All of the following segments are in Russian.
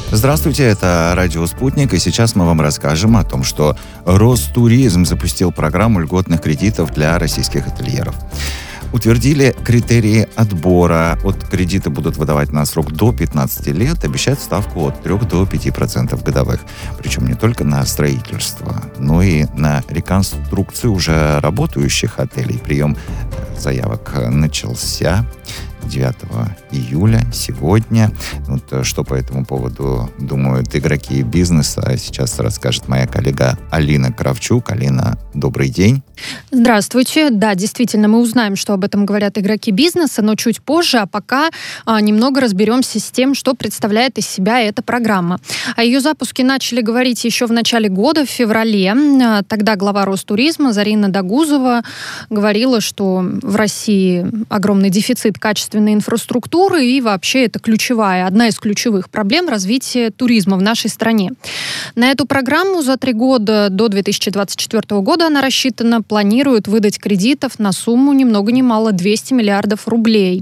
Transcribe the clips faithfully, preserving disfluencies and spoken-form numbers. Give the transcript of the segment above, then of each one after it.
Здравствуйте, это радио «Спутник», и сейчас мы вам расскажем о том, что Ростуризм запустил программу льготных кредитов для российских ательеров. Утвердили критерии отбора. От кредита будут выдавать на срок до пятнадцати лет, обещают ставку от трёх до пяти процентов годовых. Причем не только на строительство, но и на реконструкцию уже работающих отелей. Прием заявок начался девятого июля, сегодня. Вот что по этому поводу думают игроки бизнеса, сейчас расскажет моя коллега Алина Кравчук. Алина, добрый день. Здравствуйте. Да, действительно, мы узнаем, что об этом говорят игроки бизнеса, но чуть позже, а пока а, немного разберемся с тем, что представляет из себя эта программа. О ее запуске начали говорить еще в начале года, в феврале. Тогда глава Ростуризма Зарина Дагузова говорила, что в России огромный дефицит качественной инфраструктуры, и вообще это ключевая, одна из ключевых проблем развития туризма в нашей стране. На эту программу за три года до две тысячи двадцать четвёртого года она рассчитана, планируют выдать кредитов на сумму ни много ни мало двести миллиардов рублей.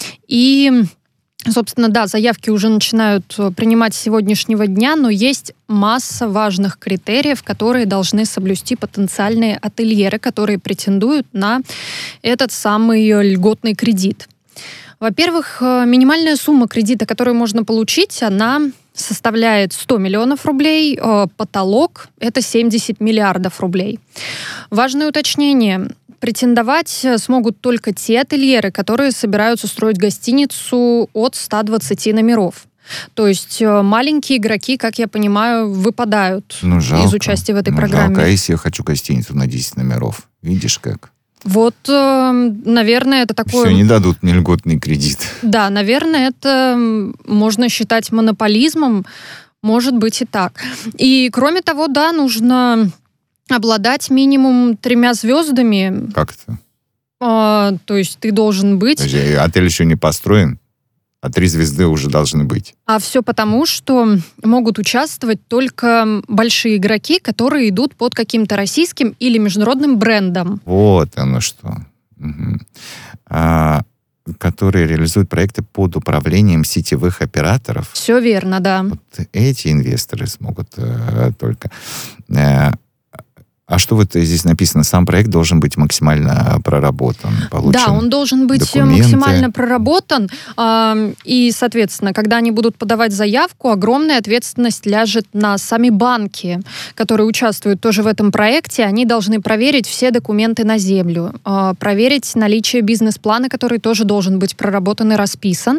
И, собственно, да, заявки уже начинают принимать с сегодняшнего дня, но есть масса важных критериев, которые должны соблюсти потенциальные ательеры, которые претендуют на этот самый льготный кредит. Во-первых, минимальная сумма кредита, которую можно получить, она составляет сто миллионов рублей, потолок – это семьдесят миллиардов рублей. Важное уточнение. Претендовать смогут только те ательеры, которые собираются строить гостиницу от ста двадцати номеров. То есть маленькие игроки, как я понимаю, выпадают ну, жалко. из участия в этой ну, программе. Жалко, а если я хочу гостиницу на десять номеров? Видишь как? Вот, наверное, это такое... Все, не дадут мне льготный кредит. Да, наверное, это можно считать монополизмом, может быть и так. И, кроме того, да, нужно обладать минимум тремя звездами. Как это? А, то есть ты должен быть... Подожди, отель еще не построен, а три звезды уже должны быть. А все потому, что могут участвовать только большие игроки, которые идут под каким-то российским или международным брендом. Вот оно что. Угу. А, которые реализуют проекты под управлением сетевых операторов. Все верно, да. Вот эти инвесторы смогут э, только... Э, А что вот здесь написано? Сам проект должен быть максимально проработан, получен. Да, он должен быть документы. максимально проработан. Э, и, соответственно, когда они будут подавать заявку, огромная ответственность ляжет на сами банки, которые участвуют тоже в этом проекте. Они должны проверить все документы на землю, э, проверить наличие бизнес-плана, который тоже должен быть проработан и расписан.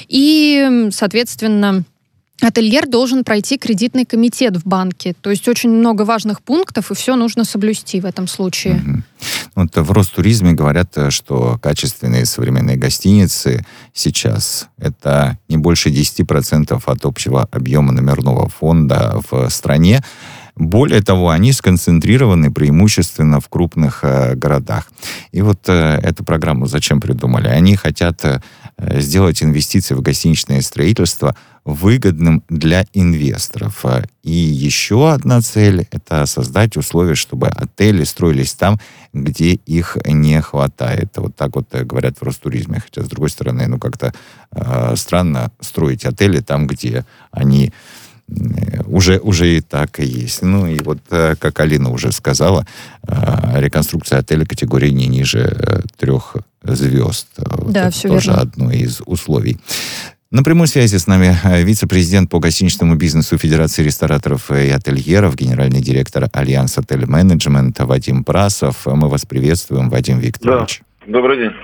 И, соответственно... Ательер должен пройти кредитный комитет в банке. То есть очень много важных пунктов, и все нужно соблюсти в этом случае. Угу. Вот в Ростуризме говорят, что качественные современные гостиницы сейчас это не больше десяти процентов от общего объема номерного фонда в стране. Более того, они сконцентрированы преимущественно в крупных э, городах. И вот э, эту программу зачем придумали? Они хотят э, сделать инвестиции в гостиничное строительство выгодным для инвесторов. И еще одна цель – это создать условия, чтобы отели строились там, где их не хватает. Вот так вот говорят в Ростуризме. Хотя, с другой стороны, ну как-то э, странно строить отели там, где они... Уже, уже и так и есть. Ну и вот, как Алина уже сказала, реконструкция отеля категории не ниже трех звезд. Да, это все тоже верно. одно из условий. На прямой связи с нами вице-президент по гостиничному бизнесу Федерации рестораторов и ательеров, генеральный директор Альянс Отель Менеджмент Вадим Прасов. Мы вас приветствуем, Вадим Викторович. Да, добрый день.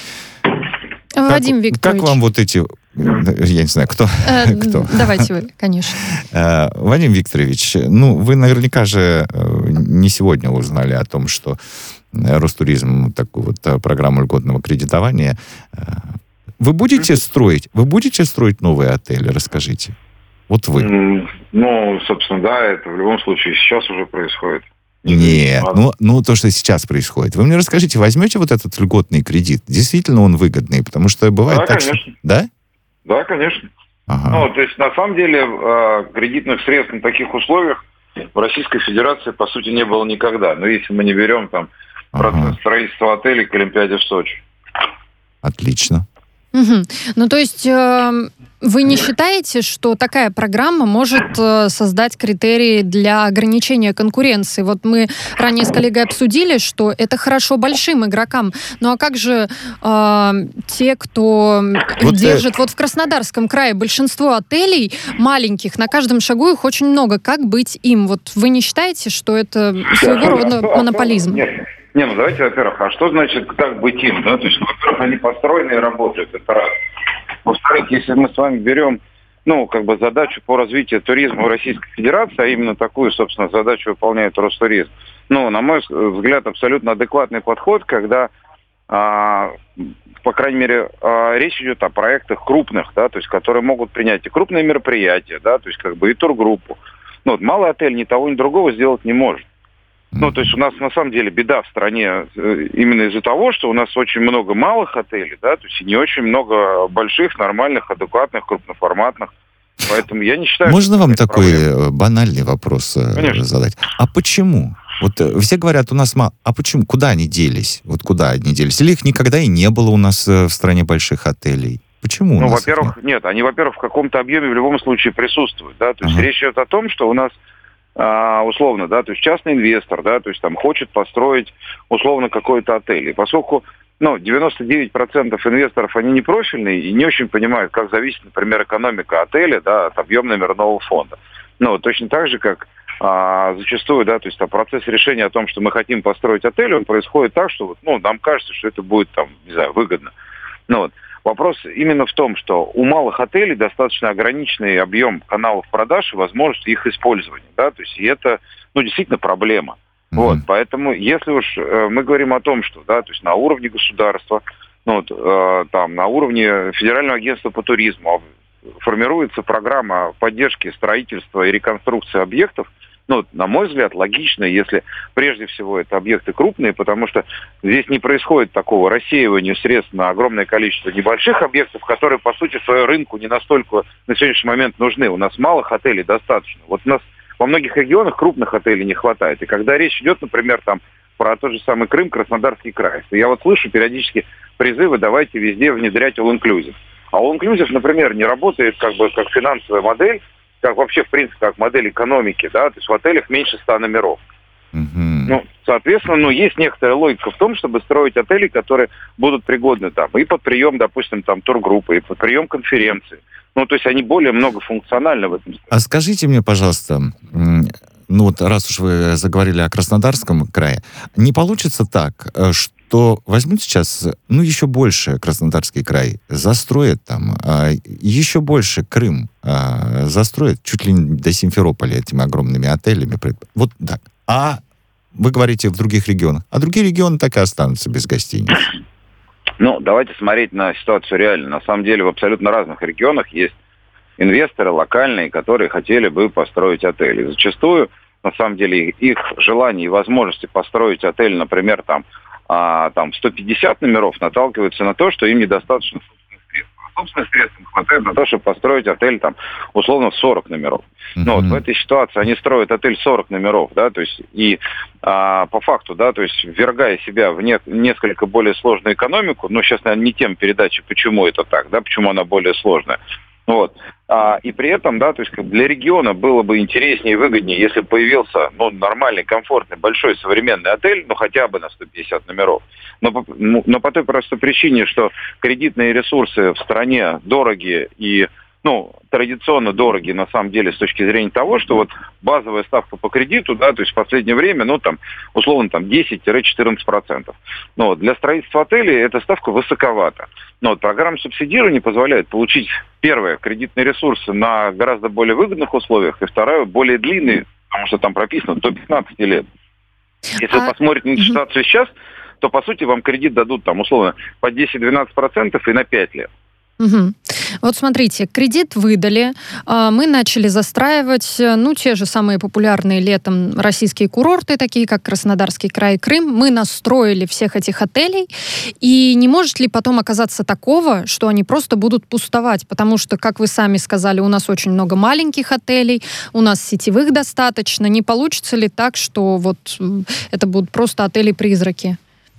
Вадим как, Викторович. Как вам вот эти... Я не знаю, кто? Э, кто? Давайте вы, конечно. Э, Вадим Викторович, ну, вы наверняка же не сегодня узнали о том, что Ростуризм, такую вот программу льготного кредитования. Вы будете строить? Вы будете строить новые отели? Расскажите. Вот вы. Ну, собственно, да, это в любом случае сейчас уже происходит. Нет, ну, ну то, что сейчас происходит. Вы мне расскажите, возьмете вот этот льготный кредит? Действительно он выгодный? Потому что бывает да, так, конечно. что... Да? Да, конечно. Ага. Ну, то есть, на самом деле, э, кредитных средств на таких условиях в Российской Федерации, по сути, не было никогда. Но если мы не берем там процесс ага. строительства отелей к Олимпиаде в Сочи. Отлично. Угу. Ну, то есть э, вы не считаете, что такая программа может э, создать критерии для ограничения конкуренции? Вот мы ранее с коллегой обсудили, что это хорошо большим игрокам. Ну, а как же э, те, кто вот держит... Э... Вот в Краснодарском крае большинство отелей маленьких, на каждом шагу их очень много. Как быть им? Вот вы не считаете, что это своего рода монополизм? Нет. Не, ну давайте, во-первых, а что значит как быть им? Да? То есть, ну, во-первых, они построены и работают, это раз. Во-вторых, если мы с вами берем, ну, как бы задачу по развитию туризма в Российской Федерации, а именно такую, собственно, задачу выполняет Ростуризм, ну, на мой взгляд, абсолютно адекватный подход, когда, а, по крайней мере, а, речь идет о проектах крупных, да, то есть, которые могут принять и крупные мероприятия, да, то есть, как бы и тургруппу. Ну, вот малый отель ни того, ни другого сделать не может. Ну, то есть у нас на самом деле беда в стране именно из-за того, что у нас очень много малых отелей, да, то есть и не очень много больших, нормальных, адекватных, крупноформатных. Поэтому я не считаю... Можно вам такой проблема. банальный вопрос Конечно. задать? А почему? Вот все говорят, у нас мало... А почему? Куда они делись? Вот куда они делись? Или их никогда и не было у нас в стране больших отелей? Почему? Ну, во-первых, нет? нет, они, во-первых, в каком-то объеме в любом случае присутствуют, да, то есть ага. речь идет о том, что у нас условно, да, то есть частный инвестор, да, то есть там хочет построить условно какой-то отель. И поскольку, ну, девяносто девять процентов инвесторов, они не профильные и не очень понимают, как зависит, например, экономика отеля, да, от объема номерного фонда. Ну, точно так же, как а, зачастую, да, то есть там, процесс решения о том, что мы хотим построить отель, он происходит так, что, ну, нам кажется, что это будет, там, не знаю, выгодно. Ну, вот. Вопрос именно в том, что у малых отелей достаточно ограниченный объем каналов продаж и возможность их использования, да, то есть и это, ну, действительно проблема. Mm-hmm. Вот, поэтому, если уж э, мы говорим о том, что, да, то есть на уровне государства, ну, вот, э, там, на уровне Федерального агентства по туризму формируется программа поддержки строительства и реконструкции объектов, ну, на мой взгляд, логично, если прежде всего это объекты крупные, потому что здесь не происходит такого рассеивания средств на огромное количество небольших объектов, которые, по сути, своему рынку не настолько на сегодняшний момент нужны. У нас малых отелей достаточно. Вот у нас во многих регионах крупных отелей не хватает. И когда речь идет, например, там, про тот же самый Крым, Краснодарский край, то я вот слышу периодически призывы, давайте везде внедрять all-inclusive. А all-inclusive, например, не работает как бы как финансовая модель, как вообще, в принципе, как модель экономики, да, то есть в отелях меньше ста номеров. Mm-hmm. Ну, соответственно, ну, есть некоторая логика в том, чтобы строить отели, которые будут пригодны там и под прием, допустим, там тургруппы, и под прием конференции. Ну, то есть они более многофункциональны в этом смысле. А скажите мне, пожалуйста, ну вот раз уж вы заговорили о Краснодарском крае, не получится так, что возьмут сейчас, ну, еще больше Краснодарский край, застроят там, а еще больше Крым а, застроят, чуть ли не до Симферополя этими огромными отелями. Вот так. А вы говорите в других регионах, а другие регионы так и останутся без гостиниц. Ну, давайте смотреть на ситуацию реально. На самом деле в абсолютно разных регионах есть инвесторы локальные, которые хотели бы построить отели. Зачастую, на самом деле, их желание и возможности построить отель, например, там, а, там сто пятьдесят номеров, наталкиваются на то, что им недостаточно собственных средств. А собственных средств им хватает на то, чтобы построить отель, там, условно, в сорок номеров. Mm-hmm. Ну, вот в этой ситуации они строят отель сорок номеров, да, то есть, и а, по факту, да, то есть, ввергая себя в не, несколько более сложную экономику, ну, сейчас, наверное, не тема передачи, почему это так, да, почему она более сложная. Вот. А, и при этом, да, то есть как для региона было бы интереснее и выгоднее, если бы появился, ну, нормальный, комфортный, большой современный отель, ну, хотя бы на сто пятьдесят номеров. Но по, ну, но по той простой причине, что кредитные ресурсы в стране дорогие и, ну, традиционно дорогие, на самом деле, с точки зрения того, что вот базовая ставка по кредиту, да, то есть в последнее время, ну, там, условно, там, десять-четырнадцать процентов. Но вот для строительства отелей эта ставка высоковата. Но вот программа субсидирования позволяет получить, первое, кредитные ресурсы на гораздо более выгодных условиях, и второе, более длинные, потому что там прописано до пятнадцати лет. Если а... вы посмотрите на ситуацию сейчас, то, по сути, вам кредит дадут, там, условно, по десять-двенадцать процентов и на пять лет. Угу. Вот смотрите, кредит выдали, мы начали застраивать, ну, те же самые популярные летом российские курорты, такие как Краснодарский край и Крым. Мы настроили всех этих отелей, и не может ли потом оказаться такого, что они просто будут пустовать? Потому что, как вы сами сказали, у нас очень много маленьких отелей, у нас сетевых достаточно. Не получится ли так, что вот это будут просто отели-призраки?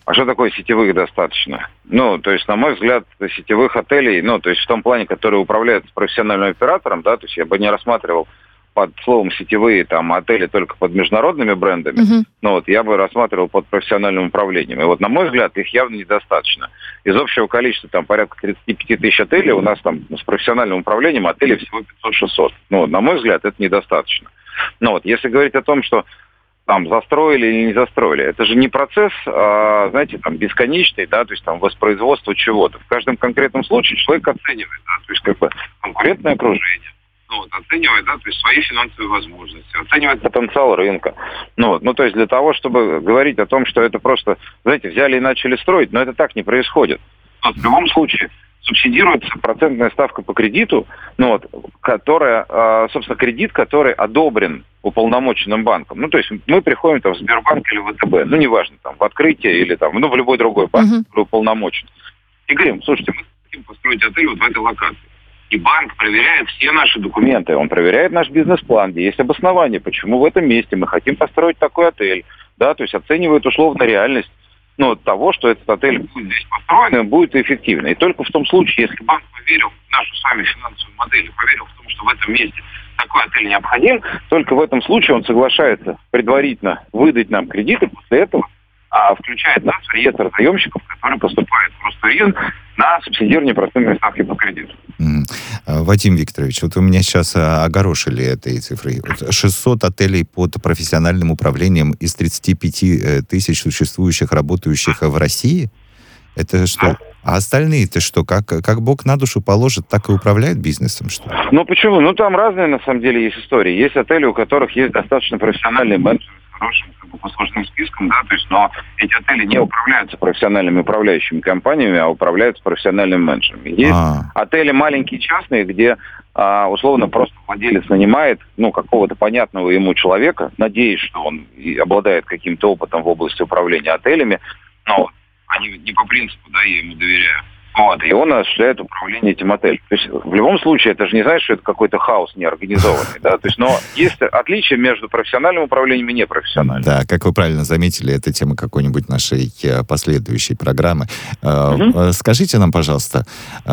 А что такое сетевых достаточно? Ну, то есть, на мой взгляд, сетевых отелей, ну, то есть в том плане, которые управляются профессиональным оператором, да, то есть я бы не рассматривал под словом сетевые там отели только под международными брендами, uh-huh. но вот я бы рассматривал под профессиональным управлением. И вот, на мой взгляд, их явно недостаточно. Из общего количества там порядка тридцать пять тысяч отелей у нас там с профессиональным управлением отелей всего пятьсот-шестьсот. Ну, на мой взгляд, это недостаточно. Но вот, если говорить о том, что там застроили или не застроили, это же не процесс, а, знаете, там бесконечный, да, то есть там воспроизводство чего-то. В каждом конкретном случае человек оценивает, да, то есть как бы конкурентное окружение. Ну, вот, оценивает, да, то есть свои финансовые возможности, оценивает потенциал рынка. Ну, вот, ну, то есть для того, чтобы говорить о том, что это просто, знаете, взяли и начали строить, но это так не происходит. Вот, в любом случае субсидируется процентная ставка по кредиту, ну, вот, которая, э, собственно, кредит, который одобрен уполномоченным банком. Ну, то есть мы приходим там в Сбербанк или в ВТБ, ну, неважно, там, в открытие или там, ну, в любой другой банк, uh-huh. который уполномочен. И говорим, слушайте, мы хотим построить отель вот в этой локации. И банк проверяет все наши документы, он проверяет наш бизнес-план, где есть обоснование, почему в этом месте мы хотим построить такой отель, да, то есть оценивает условно реальность, ну, того, что этот отель будет здесь построен и будет эффективно. И только в том случае, если банк поверил в нашу с вами финансовую модель, поверил в том, что в этом месте такой отель необходим, только в этом случае он соглашается предварительно выдать нам кредиты, после этого а включает нас в реестр заемщиков, которые поступают в Ростуризм на субсидирование процентной ставки по кредиту. Mm. Вадим Викторович, вот вы меня сейчас огорошили этой цифрой. Вот шестьсот отелей под профессиональным управлением из тридцати пяти тысяч существующих, работающих в России? Это что? А остальные-то что? Как, как Бог на душу положит, так и управляют бизнесом, что ли? Ну почему? Ну там разные, на самом деле, есть истории. Есть отели, у которых есть достаточно профессиональные менеджеры, хорошим как бы, послужным списком, да, то есть, но эти отели не управляются профессиональными управляющими компаниями, а управляются профессиональными менеджерами. Есть А-а-а. отели маленькие, частные, где а, условно просто владелец нанимает, ну, какого-то понятного ему человека, надеясь, что он и обладает каким-то опытом в области управления отелями, но они не по принципу, да, я ему доверяю. Вот, и он осуществляет управление этим отелем. То есть в любом случае это же не значит, что это какой-то хаос неорганизованный, да, то есть, но есть отличие между профессиональным управлением и непрофессиональным. Да, как вы правильно заметили, это тема какой-нибудь нашей последующей программы. Угу. Скажите нам, пожалуйста,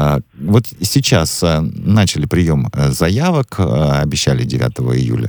вот сейчас начали прием заявок, обещали девятого июля.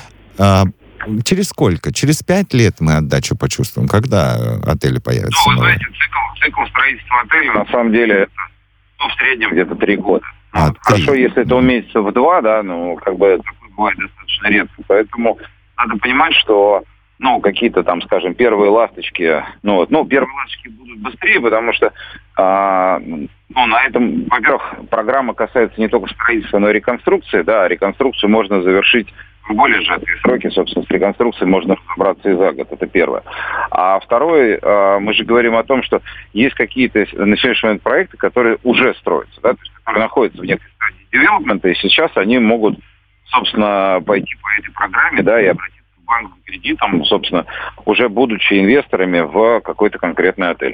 Через сколько? Через пять лет мы отдачу почувствуем? Когда отели появятся? Ну, вы знаете, цикл, цикл строительства отеля, на самом деле, это, ну, в среднем где-то три года. А, ну, хорошо, если это уместится в два, да, ну, как бы такое бывает достаточно редко. Поэтому надо понимать, что, ну, какие-то там, скажем, первые ласточки, ну, вот, ну, первые ласточки будут быстрее, потому что, а, ну, на этом, во-первых, программа касается не только строительства, но и реконструкции, да, реконструкцию можно завершить в более сжатые сроки, собственно, с реконструкцией можно разобраться и за год, это первое. А второе, мы же говорим о том, что есть какие-то на сегодняшний момент проекты, которые уже строятся, да, то есть которые находятся в некой стадии девелопмента, и сейчас они могут, собственно, пойти по этой программе, да, и обратиться в банк за кредитом, собственно, уже будучи инвесторами в какой-то конкретный отель.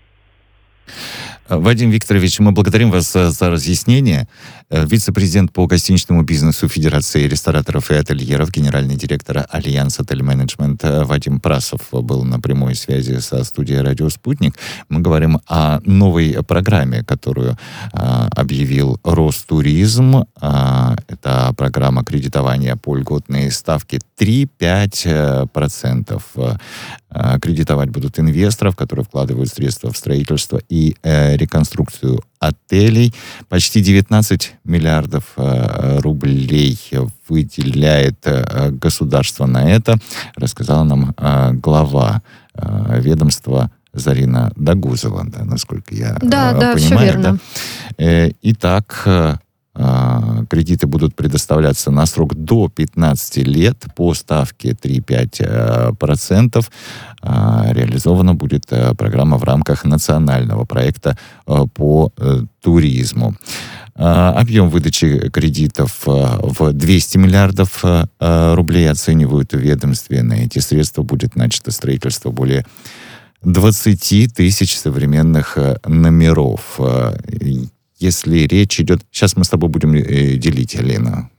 Вадим Викторович, мы благодарим вас за, за разъяснение. Вице-президент по гостиничному бизнесу Федерации рестораторов и ательеров, генеральный директор Альянс Отель Менеджмент Вадим Прасов был на прямой связи со студией «Радио Спутник». Мы говорим о новой программе, которую а, объявил Ростуризм. А, это программа кредитования по льготной ставке три-пять процентов. А, кредитовать будут инвесторов, которые вкладывают средства в строительство и э, реконструкцию отелей. Почти девятнадцать миллиардов э, рублей выделяет э, государство на это, рассказала нам э, глава э, ведомства Зарина Дагузова, да, насколько я да, э, да, понимаю. Все верно. Да? Э, итак, э, кредиты будут предоставляться на срок до пятнадцати лет по ставке три-пять процентов. Реализована будет программа в рамках национального проекта по туризму. Объем выдачи кредитов в двести миллиардов рублей оценивают в ведомстве. На эти средства будет начато строительство более двадцати тысяч современных номеров. Если речь идет... Сейчас мы с тобой будем э, делить, Елена,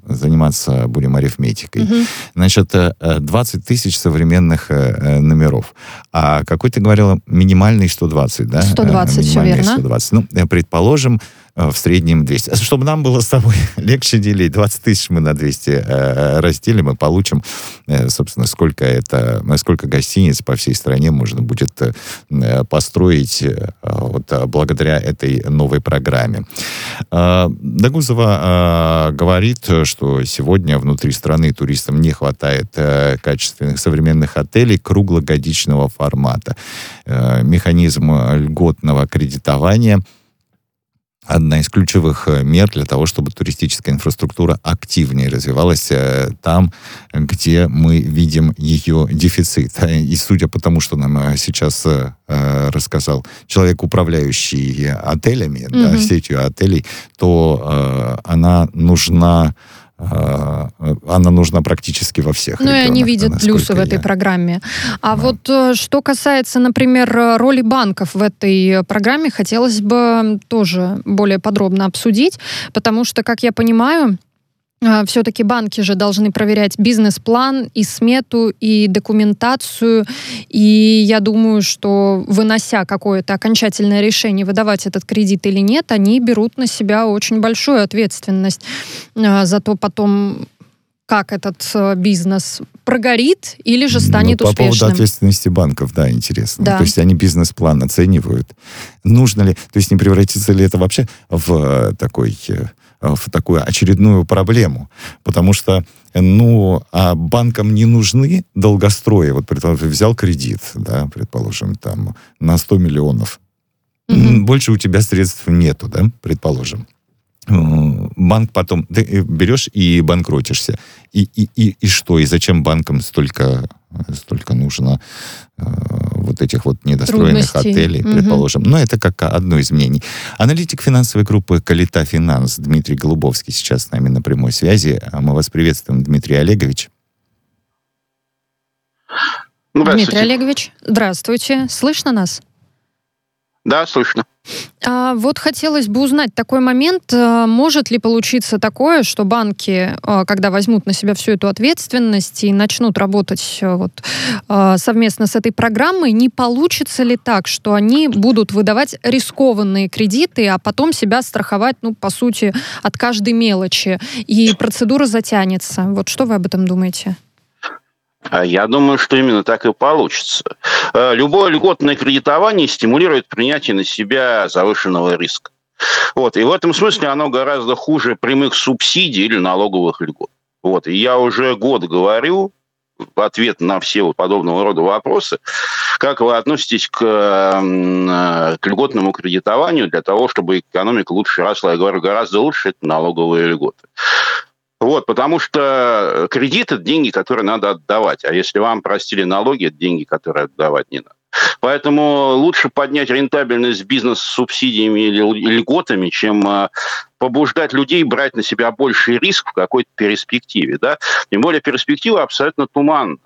заниматься будем арифметикой. Угу. Значит, двадцать тысяч современных номеров. А какой ты говорила? Минимальный сто двадцать, да? сто двадцать, все верно. сто двадцать. Ну, предположим, в среднем двести. Чтобы нам было с тобой легче делить, двадцать тысяч мы на двести э, разделим и получим, э, собственно, сколько это, сколько гостиниц по всей стране можно будет э, построить э, вот, благодаря этой новой программе. Э, Дагузова э, говорит, что сегодня внутри страны туристам не хватает э, качественных современных отелей круглогодичного формата. Э, механизм льготного кредитования — одна из ключевых мер для того, чтобы туристическая инфраструктура активнее развивалась э, там, где мы видим ее дефицит. И судя по тому, что нам сейчас э, рассказал человек, управляющий отелями, mm-hmm. да, сетью отелей, то э, она нужна она нужна практически во всех регионах. Ну, и они видят плюсы в этой я... программе. А да. вот что касается, например, роли банков в этой программе, хотелось бы тоже более подробно обсудить, потому что, как я понимаю, все-таки банки же должны проверять бизнес-план и смету, и документацию. И я думаю, что, вынося какое-то окончательное решение, выдавать этот кредит или нет, они берут на себя очень большую ответственность. Зато потом, как этот бизнес прогорит или же станет ну, по успешным. По поводу ответственности банков, да, интересно. Да. То есть они бизнес-план оценивают. Нужно ли, то есть не превратится ли это вообще в такой... в такую очередную проблему, потому что, ну, а банкам не нужны долгострои. Вот, предположим, взял кредит, да, предположим, там, на сто миллионов. Mm-hmm. Больше у тебя средств нету, да, предположим. Банк потом... Ты берешь и банкротишься. И, и, и, и что? И зачем банкам столько, столько нужно э, вот этих вот недостроенных трудностей. Отелей, угу. предположим? Но это как одно из мнений. Аналитик финансовой группы «Калита Финанс» Дмитрий Голубовский сейчас с нами на прямой связи. Мы вас приветствуем, Дмитрий Олегович. Дмитрий Олегович, здравствуйте. Слышно нас? Да, слышно. А вот хотелось бы узнать такой момент, может ли получиться такое, что банки, когда возьмут на себя всю эту ответственность и начнут работать вот, совместно с этой программой, не получится ли так, что они будут выдавать рискованные кредиты, а потом себя страховать, ну, по сути, от каждой мелочи, и процедура затянется? Вот что вы об этом думаете? Я думаю, что именно так и получится. Любое льготное кредитование стимулирует принятие на себя завышенного риска. Вот. И в этом смысле оно гораздо хуже прямых субсидий или налоговых льгот. Вот. И я уже год говорю в ответ на все подобного рода вопросы, как вы относитесь к, к льготному кредитованию для того, чтобы экономика лучше росла. Я говорю, гораздо лучше это налоговые льготы. Вот, потому что кредит – это деньги, которые надо отдавать. А если вам простили налоги, это деньги, которые отдавать не надо. Поэтому лучше поднять рентабельность бизнеса с субсидиями или льготами, чем побуждать людей брать на себя больший риск в какой-то перспективе. Да? Тем более перспектива абсолютно туманная.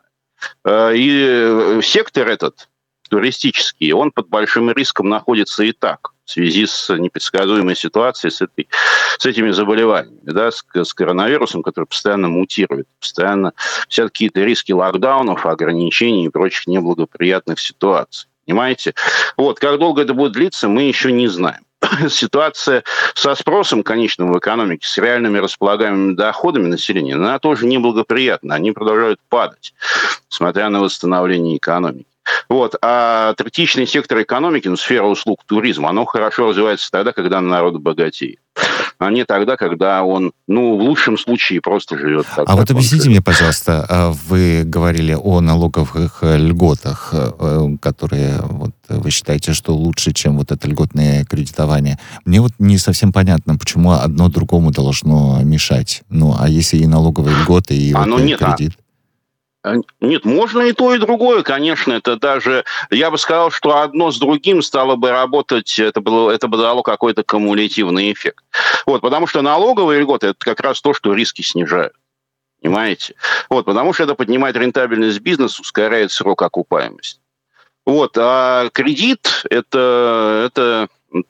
И сектор этот, туристический, он под большим риском находится и так, в связи с непредсказуемой ситуацией, с, этой, с этими заболеваниями, да, с, с коронавирусом, который постоянно мутирует, постоянно все какие-то риски локдаунов, ограничений и прочих неблагоприятных ситуаций. Понимаете? Вот, как долго это будет длиться, мы еще не знаем. Ситуация со спросом конечным в экономике, с реальными располагаемыми доходами населения, она тоже неблагоприятна. Они продолжают падать, несмотря на восстановление экономики. Вот. А третичный сектор экономики, ну, сфера услуг, туризма, оно хорошо развивается тогда, когда народ богатеет. А не тогда, когда он, ну, в лучшем случае просто живет. Так, а вот объясните мне, пожалуйста, вы говорили о налоговых льготах, которые вот, вы считаете, что лучше, чем вот это льготное кредитование. Мне вот не совсем понятно, почему одно другому должно мешать. Ну, а если и налоговые льготы, и оно вот нет, кредит? Нет, можно и то, и другое, конечно. Это даже, я бы сказал, что одно с другим стало бы работать, это, было, это бы дало какой-то кумулятивный эффект. Вот, потому что налоговые льготы – это как раз то, что риски снижают. Понимаете? Вот, потому что это поднимает рентабельность бизнеса, ускоряет срок окупаемости. Вот, а кредит – это, это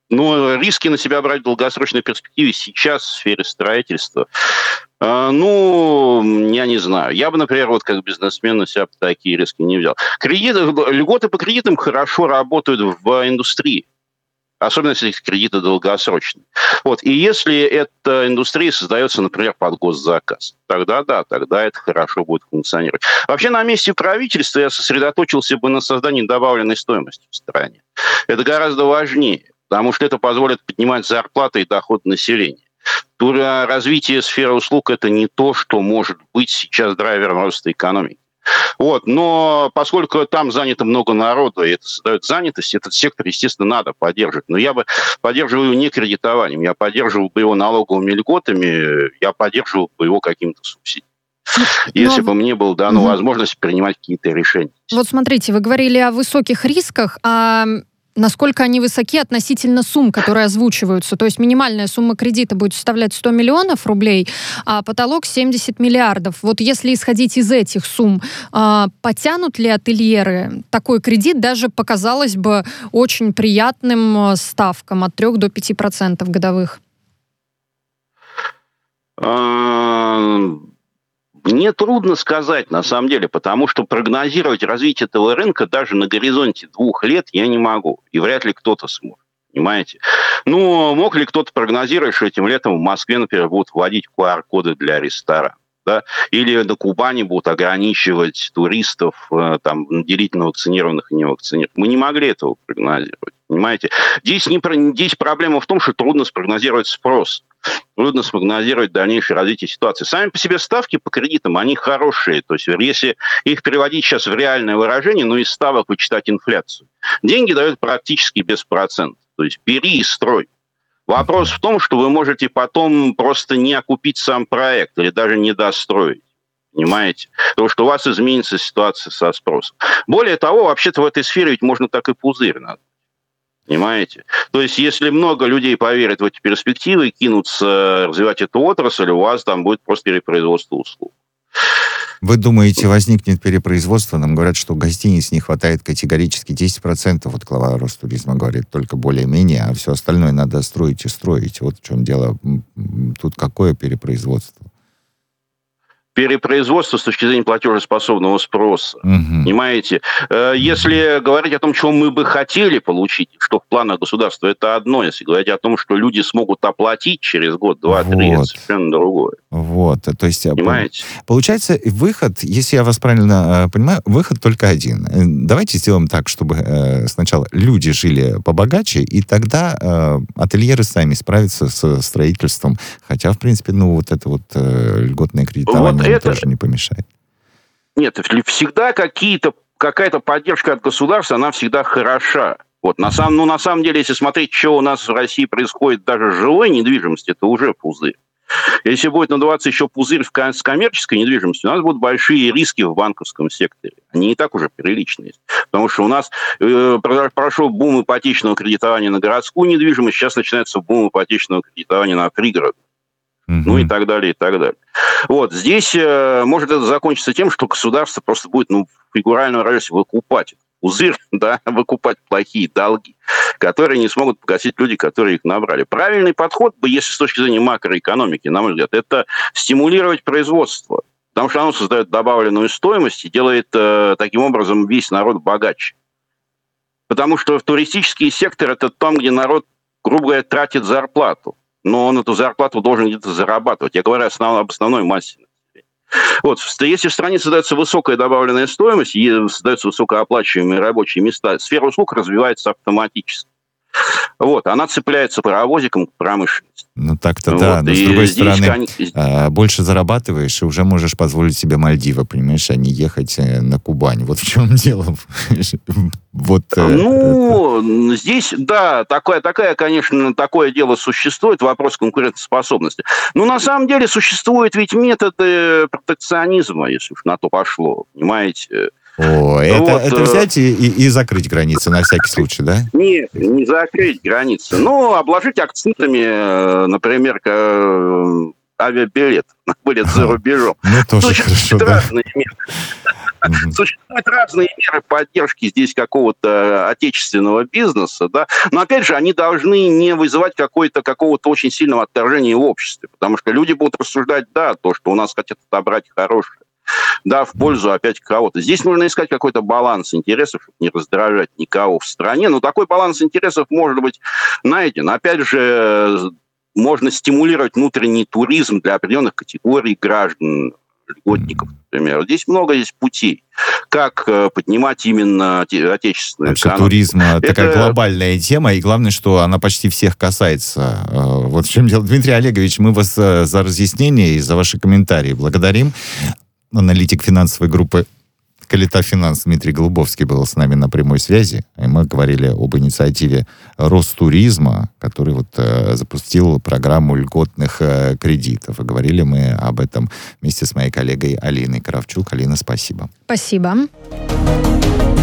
Но риски на себя брать в долгосрочной перспективе сейчас в сфере строительства, э, ну, я не знаю. Я бы, например, вот как бизнесмен на себя такие риски не взял. Кредиты, льготы по кредитам хорошо работают в индустрии. Особенно, если кредиты долгосрочные. Вот. И если эта индустрия создается, например, под госзаказ, тогда да, тогда это хорошо будет функционировать. Вообще, на месте правительства я сосредоточился бы на создании добавленной стоимости в стране. Это гораздо важнее, потому что это позволит поднимать зарплаты и доход населения. Развитие сферы услуг – это не то, что может быть сейчас драйвером роста экономики. Вот. Но поскольку там занято много народу, и это создает занятость, этот сектор, естественно, надо поддерживать. Но я бы поддерживал его не кредитованием, я поддерживал бы его налоговыми льготами, я поддерживал бы его каким-то субсидией. Если Но... бы мне было дано угу. возможность принимать какие-то решения. Вот смотрите, вы говорили о высоких рисках, а насколько они высоки относительно сумм, которые озвучиваются. То есть минимальная сумма кредита будет составлять сто миллионов рублей, а потолок семьдесят миллиардов. Вот если исходить из этих сумм, потянут ли ательеры такой кредит, даже, показалось бы, очень приятным ставкам от трёх до пяти процентов годовых? Мне трудно сказать, на самом деле, потому что прогнозировать развитие этого рынка даже на горизонте двух лет я не могу. И вряд ли кто-то сможет. Понимаете? Ну, мог ли кто-то прогнозировать, что этим летом в Москве, например, будут вводить ку ар коды для ресторанов? Да? Или на Кубани будут ограничивать туристов, там, делительно вакцинированных и невакцинированных. Мы не могли этого прогнозировать. Понимаете? Здесь, не, здесь проблема в том, что трудно спрогнозировать спрос. Трудно спрогнозировать дальнейшее развитие ситуации. Сами по себе ставки по кредитам, они хорошие. То есть, если их переводить сейчас в реальное выражение, ну, из ставок вычитать инфляцию, деньги дают практически без процентов. То есть, бери и строй. Вопрос в том, что вы можете потом просто не окупить сам проект или даже не достроить. Понимаете? Потому что у вас изменится ситуация со спросом. Более того, вообще-то в этой сфере ведь можно так и пузырь надо. Понимаете? То есть, если много людей поверят в эти перспективы и кинутся развивать эту отрасль, у вас там будет просто перепроизводство услуг. Вы думаете, возникнет перепроизводство? Нам говорят, что гостиниц не хватает категорически десять процентов. Вот глава Ростуризма говорит, только более-менее, а все остальное надо строить и строить. Вот в чем дело. Тут какое перепроизводство? Перепроизводство с точки зрения платежеспособного спроса. Угу. Понимаете? Если говорить о том, чего мы бы хотели получить, что в планах государства, это одно. Если говорить о том, что люди смогут оплатить через год, два, вот. три, это совершенно другое. Вот. То есть, понимаете? Получается, выход, если я вас правильно понимаю, выход только один. Давайте сделаем так, чтобы сначала люди жили побогаче, и тогда ательеры сами справятся с строительством. Хотя, в принципе, ну, вот это вот льготное кредитование... Вот это тоже не помешает. Нет, всегда какие-то, какая-то поддержка от государства, она всегда хороша. Вот, на, сам, ну, на самом деле, если смотреть, что у нас в России происходит даже с жилой недвижимостью, это уже пузырь. Если будет надуваться еще пузырь с коммерческой недвижимостью, у нас будут большие риски в банковском секторе. Они и так уже приличные. Потому что у нас э, прошел бум ипотечного кредитования на городскую недвижимость, сейчас начинается бум ипотечного кредитования на пригород. Ну и так далее, и так далее. Вот, здесь э, может это закончиться тем, что государство просто будет, ну, фигурально выражаясь, выкупать пузырь, да, выкупать плохие долги, которые не смогут погасить люди, которые их набрали. Правильный подход бы, если с точки зрения макроэкономики, на мой взгляд, это стимулировать производство, потому что оно создает добавленную стоимость и делает э, таким образом весь народ богаче. Потому что в туристический сектор это там, где народ, грубо говоря, тратит зарплату. Но он эту зарплату должен где-то зарабатывать. Я говорю основ, об основной массе. Вот, если в стране создается высокая добавленная стоимость, и создаются высокооплачиваемые рабочие места, сфера услуг развивается автоматически. Вот, она цепляется паровозиком к промышленности. Ну, так-то вот, да, но с другой стороны, они... больше зарабатываешь, и уже можешь позволить себе Мальдивы, понимаешь, а не ехать на Кубань. Вот в чем дело. Вот, ну, это... здесь, да, такое, такая, конечно, такое дело существует, вопрос конкурентоспособности. Но на самом деле существуют ведь методы протекционизма, если уж на то пошло, понимаете. О, это, вот, это взять и, и, и закрыть границы на всякий случай, да? Нет, не закрыть границы. Ну, обложить акцентами, например, авиабилет. были за рубежом. Ну, тоже хорошо, да. Разные меры. Mm-hmm. Существуют разные меры поддержки здесь какого-то отечественного бизнеса, да, но, опять же, они должны не вызывать какой-то, какого-то очень сильного отторжения в обществе, потому что люди будут рассуждать, да, то, что у нас хотят отобрать хорошее, да, в пользу опять кого-то. Здесь нужно искать какой-то баланс интересов, чтобы не раздражать никого в стране, но такой баланс интересов может быть найден. Опять же, можно стимулировать внутренний туризм для определенных категорий граждан, льготников, например. Здесь много есть путей, как поднимать именно отечественную Вообще, экономику. туризм это... такая глобальная тема, и главное, что она почти всех касается. Вот в чем дело. Дмитрий Олегович, мы вас за разъяснение и за ваши комментарии благодарим. Аналитик финансовой группы «Калита Финанс» Дмитрий Голубовский был с нами на прямой связи, и мы говорили об инициативе Ростуризма, который вот э, запустил программу льготных э, кредитов. И говорили мы об этом вместе с моей коллегой Алиной Кравчук. Алина, спасибо. Спасибо.